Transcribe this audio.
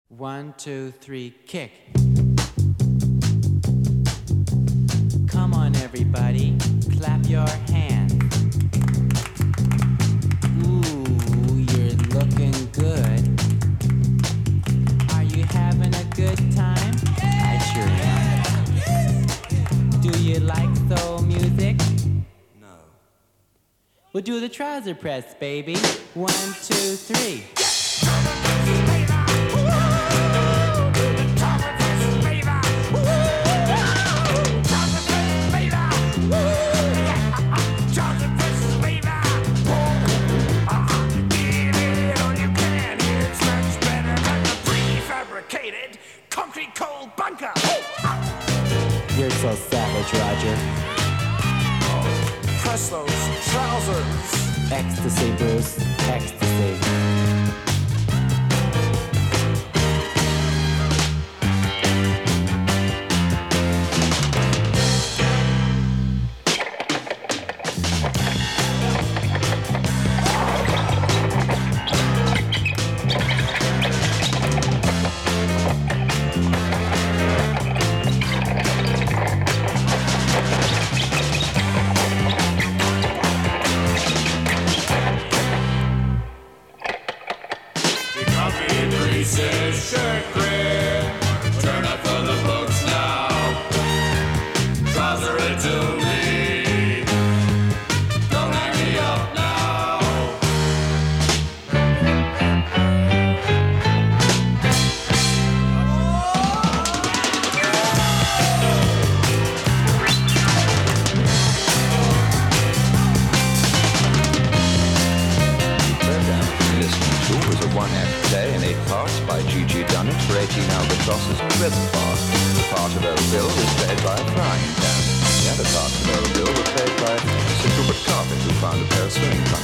1, 2, 3, kick. Come on, everybody, clap your hands. Ooh, you're looking good. Are you having a good time? I sure am. Do you like soul music? No. We'll do the trouser press, baby. 1, 2, 3. Concrete cold bunker. You're so savage, Roger. Press those trousers. Ecstasy, Bruce. Ecstasy. Shirt grip, turn up for the folks now. Trouser it to me, don't hang me up now. Program you listened to was a one-act play in 8 parts by G.G. Dunnett for 18 Albatrosses and Rhythm Part. The part of Old Bill was played by a frying pan. The other parts of Old Bill were played by Sir Gilbert Carpet, who found a pair of swimming trunks.